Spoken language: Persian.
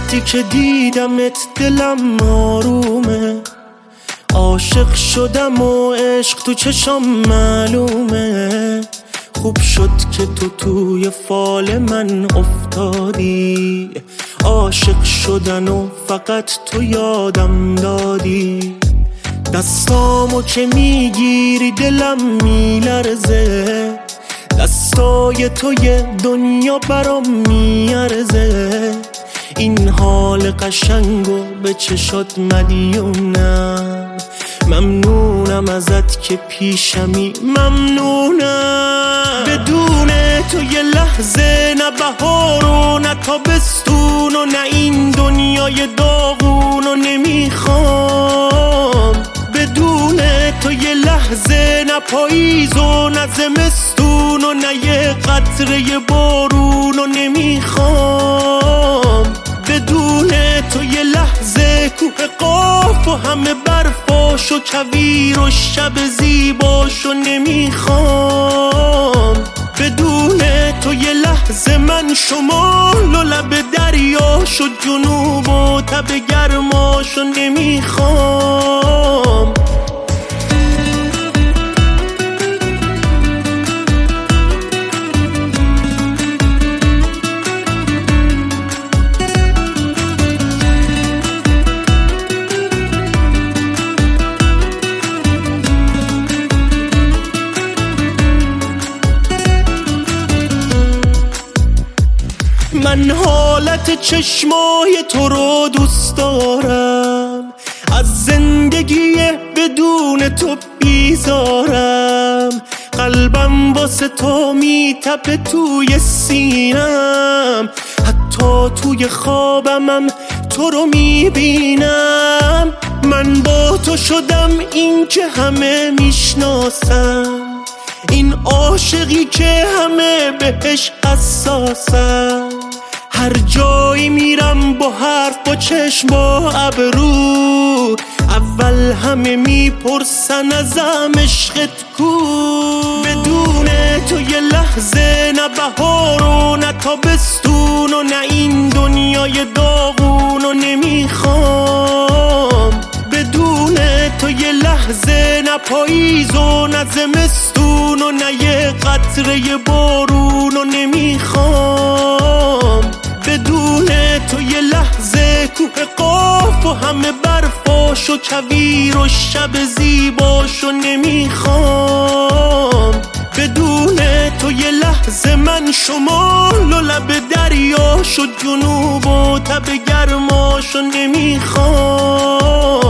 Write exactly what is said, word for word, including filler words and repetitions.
وقتی که دیدمت دلم آرومه، عاشق شدم و عشق تو چشم معلومه. خوب شد که تو توی فال من افتادی، عاشق شدن و فقط تو یادم دادی. دستامو که میگیری دلم میلرزه، دستای تو یه دنیا برام میارزه. این حال قشنگو به چشات مدیونم، ممنونم ازت که پیشمی، ممنونم. بدون تو یه لحظه نه بهار و نه تابستون و نه این دنیای داغون و نمیخوام. بدون تو یه لحظه نه پاییز و نه زمستون و نه یه قطره بارون و نمیخوام. بدون تو یه لحظه کوه قاف و همه برفاش و کویر و شب زیباش و نمیخوام. بدون تو یه لحظه من شمال و لب دریاش و جنوب و تب گرماش و نمیخوام. من حالت چشمای تو رو دوست دارم، از زندگی بدون تو بیزارم. قلبم واسه تو میتپه توی سینم، حتی توی خوابمم تو رو میبینم. من با تو شدم این که همه میشناسم، این عاشقی که همه بهش حساسم. هر جایی میرم با حرف با چشم با ابرو، اول همه میپرسن ازم عشقت کو. بدون تو یه لحظه نه بهار و نه تابستون و نه این دنیای داغون و نمیخوام. بدون تو یه لحظه نه پاییز و نه زمستون و نه یه قطره بارون و نمیخوام. بدون تو یه لحظه کوه قاف و همه برفاش و کویر و شب زیباش و نمیخوام. بدون تو یه لحظه من شمال و لب دریاش و جنوب و تب گرماش و نمیخوام.